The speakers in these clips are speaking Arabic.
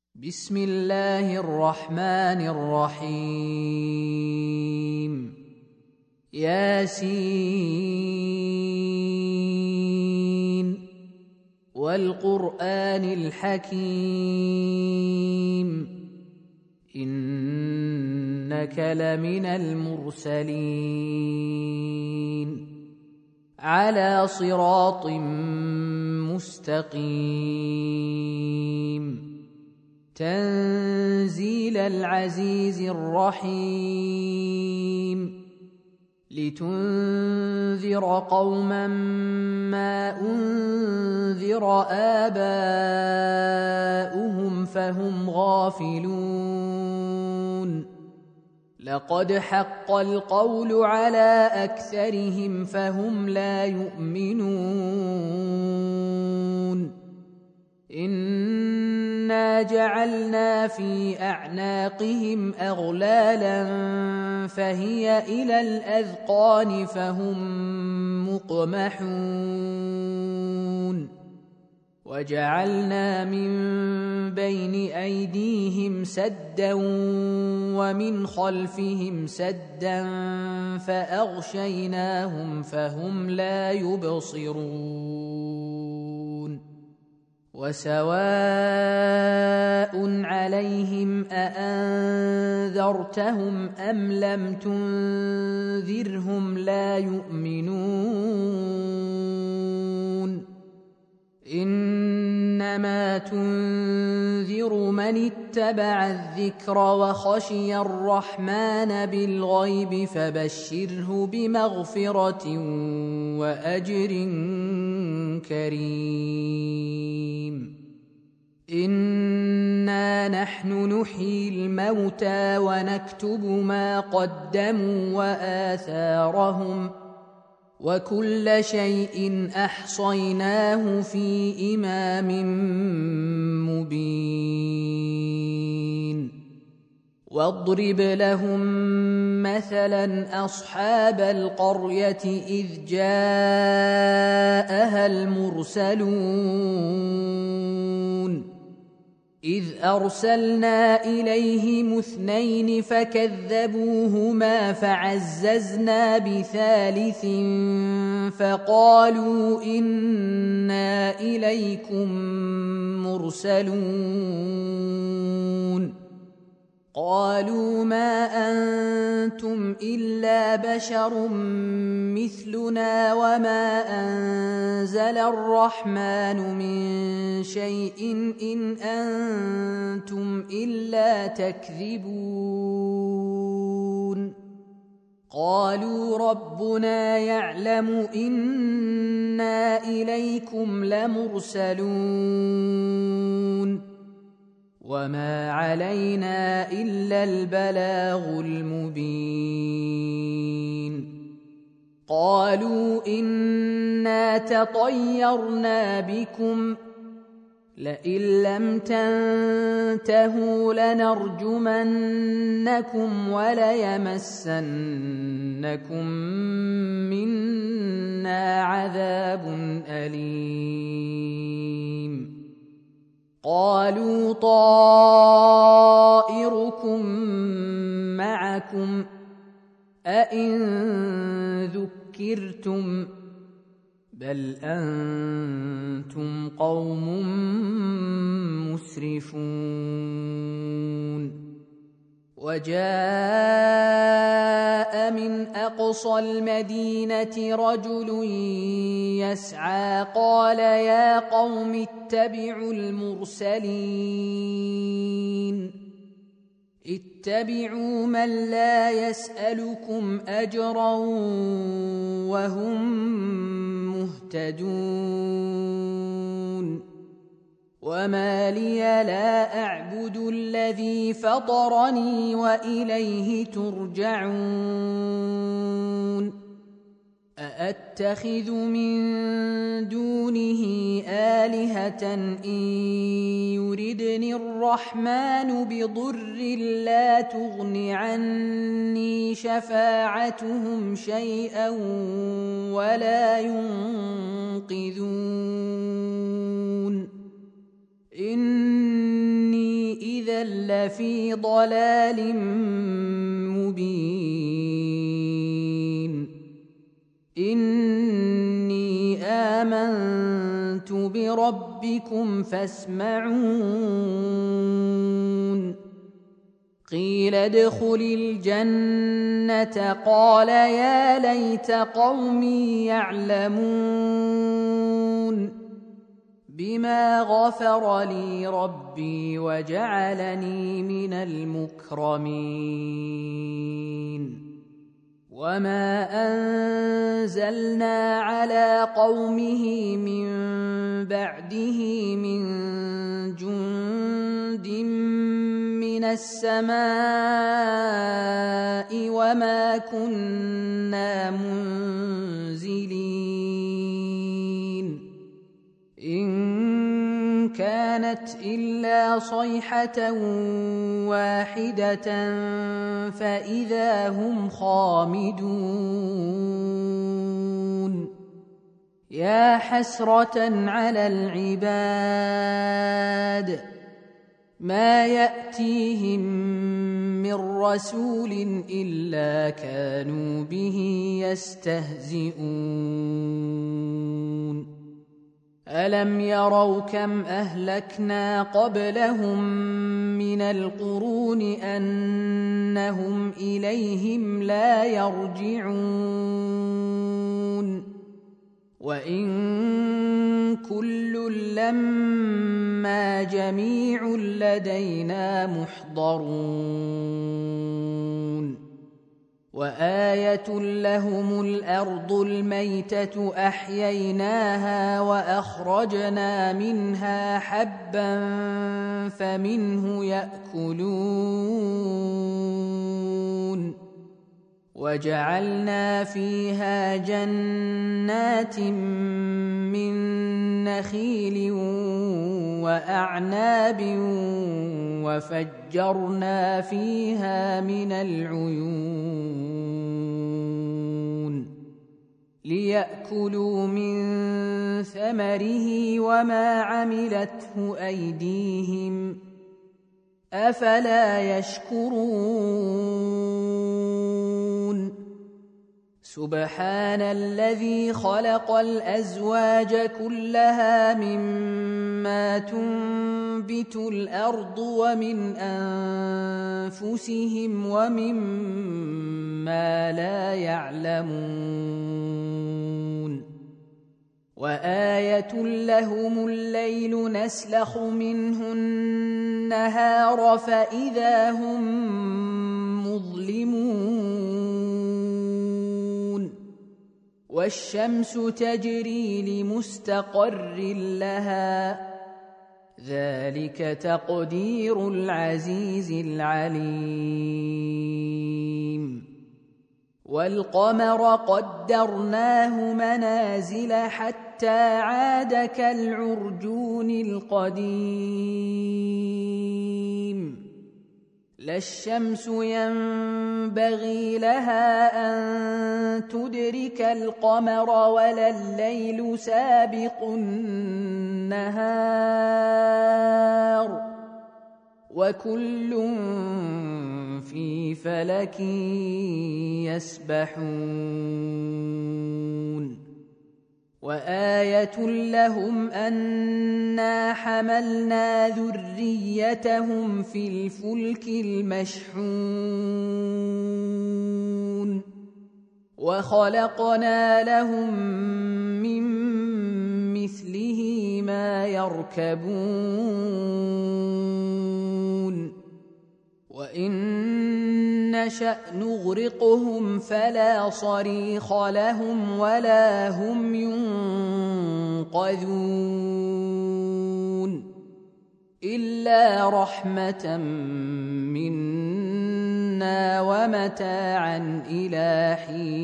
بسم الله الرحمن الرحيم ياسين والقرآن الحكيم إنك لمن المرسلين على صراط مستقيم تنزيل العزيز الرحيم لتنذر قوما ما أنذر آباؤهم فهم غافلون لقد حق القول على أكثرهم فهم لا يؤمنون إنا جعلنا في أعناقهم أغلالا فهي إلى الأذقان فهم مقمحون وجعلنا من بين أيديهم سدا ومن خلفهم سدا فأغشيناهم فهم لا يبصرون وسواء عليهم أأنذرتهم أم لم تنذرهم لا يؤمنون إنما تنذر من اتبع الذكر وخشي الرحمن بالغيب فبشره بمغفرة وأجر كريم إنا نحن نحيي الموتى ونكتب ما قدموا وآثارهم وكل شيء أحصيناه في إمام مبين واضرب لهم مثلا أصحاب القرية إذ جاءها المرسلون إذ أرسلنا إليهم 2 فكذبوهما فعززنا بثالث فقالوا إنا إليكم مرسلون قالوا ما أنتم إلا بشر مثلنا وما أنزل الرحمن من شيء إن أنتم إلا تكذبون قالوا ربنا يعلم إنا إليكم لمرسلون وما علينا إلا البلاغ المبين قالوا إنا تطيرنا بكم لئن لم تنتهوا لنرجمنكم وليمسنكم منا عذاب أليم قالوا طائركم معكم أئن ذكرتم بل أنتم قوم مسرفون وجاء من أقصى المدينة رجل يسعى قال يا قوم اتبعوا المرسلين اتبعوا من لا يسألكم أجرا وهم مهتدون وما لي لا أعبد الذي فطرني وإليه ترجعون أأتخذ من دونه آلهة إن يردني الرحمن بضر لا تغن عني شفاعتهم شيئا ولا ينقذون إني إذا لفي ضلال مبين إني آمنت بربكم فاسمعون قيل ادخل الجنة قال يا ليت قومي يعلمون بما غفر لي ربي وجعلني من المكرمين وما أنزلنا على قومه من بعده من جند من السماء وما كنا منزلين إن كانت إلا صيحة واحدة فإذا هم خامدون يا حسرة على العباد ما يأتيهم من رسول إلا كانوا به يستهزئون ألم يروا كم أهلكنا قبلهم من القرون أنهم إليهم لا يرجعون وإن كل لما جميع لدينا محضرون وآية لهم الأرض الميتة أحييناها وأخرجنا منها حبا فمنه يأكلون وجعلنا فيها جنات من نخيل وأعناب وفجرنا فيها من العيون ليأكلوا من ثمره وما عملته أيديهم أفلا يشكرون سبحان الذي خلق الأزواج كلها مما تنبت الأرض ومن أنفسهم ومما لا يعلمون وآية لهم الليل نسلخ منه النهار فإذا هم مظلمون والشمس تجري لمستقر لها ذلك تقدير العزيز العليم والقمر قدرناه منازل حتى عاد كالعرجون القديم لا الشمس ينبغي لها أن تدرك القمر ولا الليل سابق النهار وكل في فلك يسبحون وآية لهم أنا حملنا ذريتهم في الفلك المشحون وخلقنا لهم من مثله ما يركبون وإن نشأ نغرقهم فلا صريخ لهم ولا هم ينقذون إلا رحمة منا ومتاعا إلى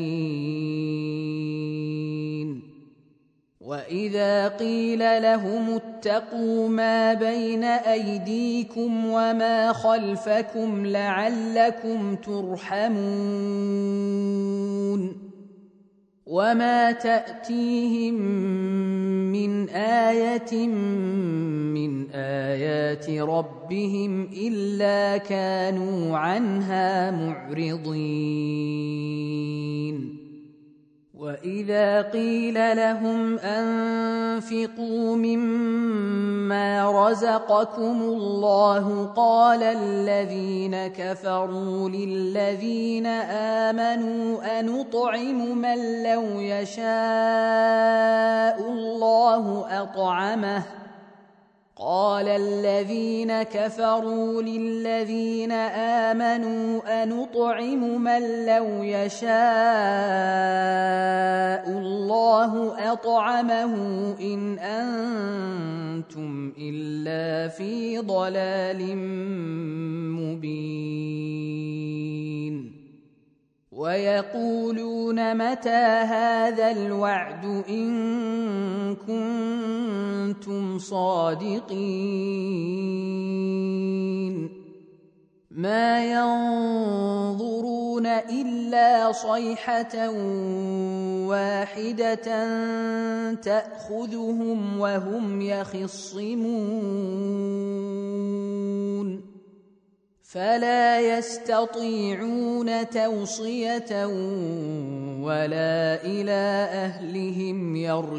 حين وإذا قيل لهم اتقوا ما بين أيديكم وما خلفكم لعلكم ترحمون وما تأتيهم من آية من آيات ربهم إلا كانوا عنها معرضين وإذا قيل لهم أنفقوا مما رزقكم الله قال الذين كفروا للذين آمنوا أنطعم من لو يشاء الله أطعمه قال الذين كفروا للذين آمنوا أنطعم من لو يشاء الله أطعمه إن أنتم إلا في ضلال مبين ويقولون متى هذا الوعد إن كنتم صادقين ما ينظرون إلا صيحة واحدة تأخذهم وهم يخصمون فلا يستطيعون توصية ولا إلى أهلهم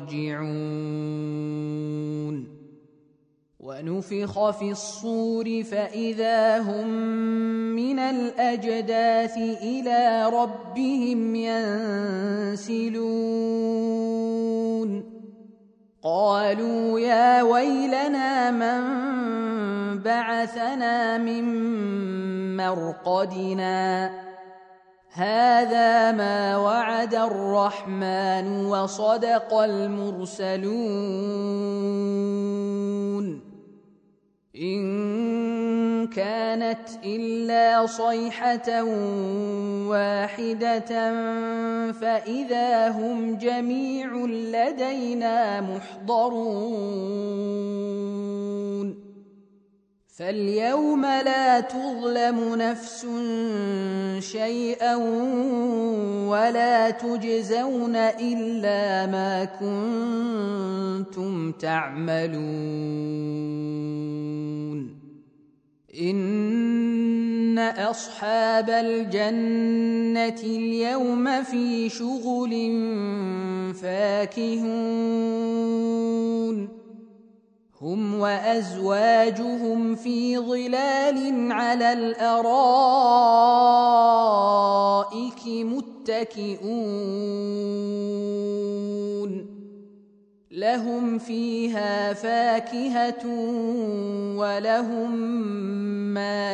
يرجعون ونفخ في الصور فإذا هم من الأجداث إلى ربهم ينسلون قالوا يا ويلنا من بعثنا من مرقدنا هذا ما وعد الرحمن وصدق المرسلون إن كانت إلا صيحة واحدة فإذا هم جميع لدينا محضرون فاليوم لا تظلم نفس شيئا ولا تجزون إلا ما كنتم تعملون إن أصحاب الجنة اليوم في شغل فاكهون هم وأزواجهم في ظلال على الأرائك متكئون لهم فيها فاكهة ولهم ما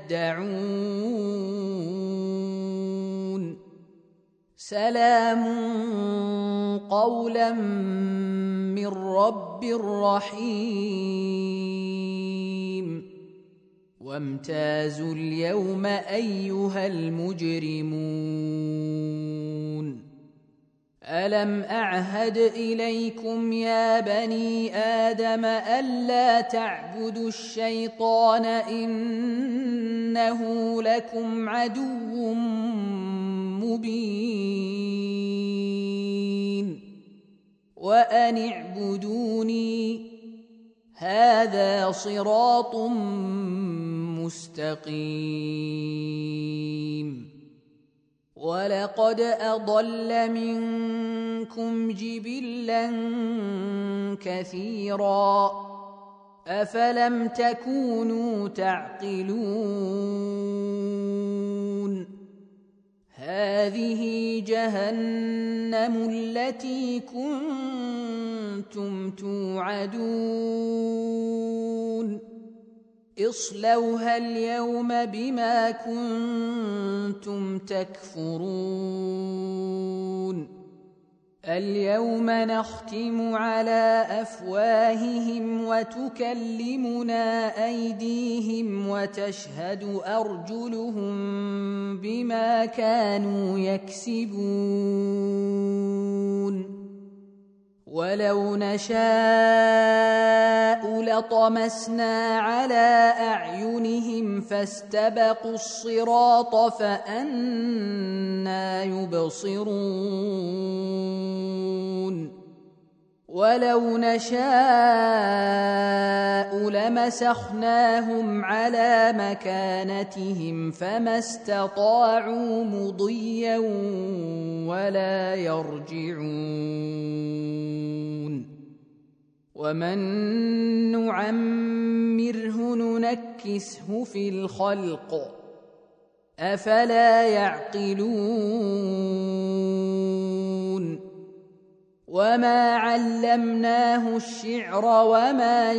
يدعون سلام قولا من رب رحيم وامتازوا اليوم أيها المجرمون ألم أعهد إليكم يا بني آدم ألا تعبدوا الشيطان إنه لكم عدو مبين وأن اعبدوني هذا صراط مستقيم ولقد أضل منكم جبلا كثيرا أفلم تكونوا تعقلون هذه جهنم التي كنتم توعدون اصلوها اليوم بما كنتم تكفرون اليوم نختم على أفواههم وتكلمنا أيديهم وتشهد أرجلهم بما كانوا يكسبون ولو نشاء لطمسنا على أعينهم فاستبقوا الصراط فأنى يبصرون ولو نشاء لمسخناهم على مكانتهم فما استطاعوا مضيا ولا يرجعون ومن نعمره ننكسه في الخلق أفلا يعقلون وما علمناه الشعر وما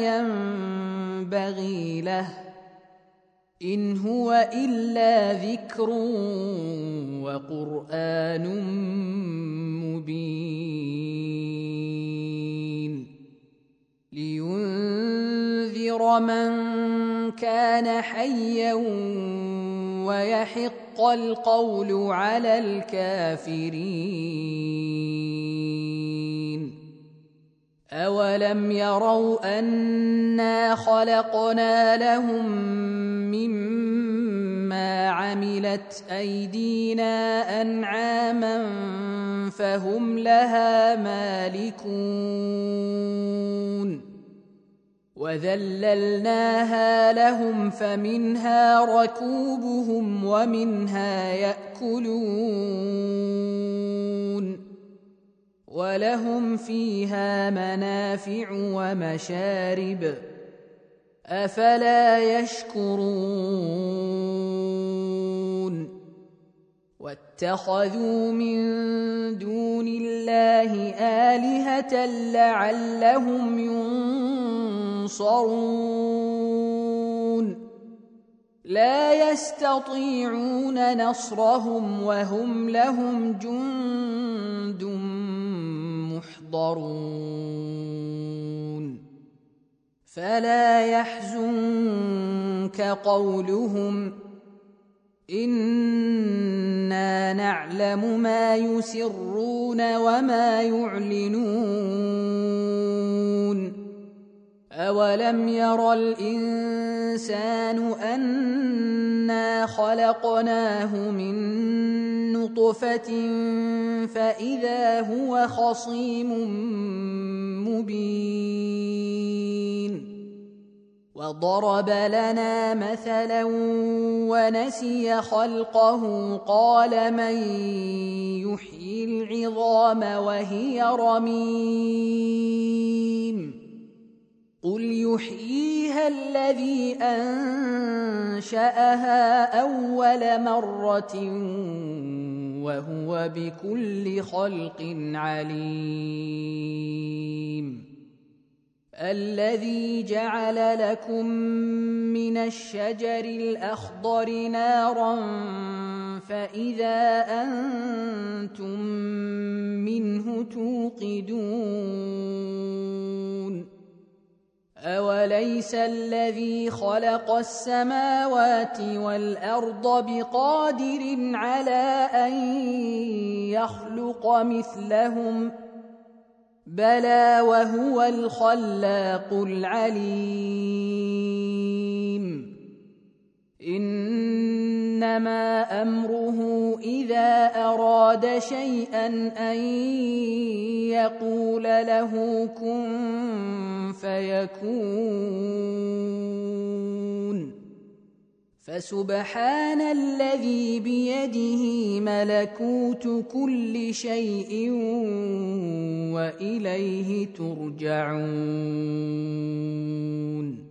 ينبغي له إن هو إلا ذكر وقرآن مبين لينذر من كان حيا ويحق القول على الكافرين أولم يروا أنا خلقنا لهم مما عملت أيدينا أنعاما فهم لها مالكون وذللناها لهم فمنها ركوبهم ومنها يأكلون ولهم فيها منافع ومشارب أفلا يشكرون واتخذوا من دون الله آلهة لعلهم ينصرون لا يستطيعون نصرهم وهم لهم جند محضرون فلا يحزنك قولهم إنا نعلم ما يسرون وما يعلنون أولم ير الإنسان أنا خلقناه من نطفة فإذا هو خصيم مبين وضرب لنا مثلا ونسي خلقه قال من يحيي العظام وهي رميم قل يحييها الذي أنشأها أول مرة وهو بكل خلق عليم الذي جعل لكم من الشجر الأخضر نارا فإذا أنتم منه توقدون أوليس الذي خلق السماوات والأرض بقادر على أن يخلق مثلهم بلى وهو الخلاق العليم إنما أمره إذا أراد شيئا أن يقول له كن فيكون فسبحان الذي بيده ملكوت كل شيء وإليه ترجعون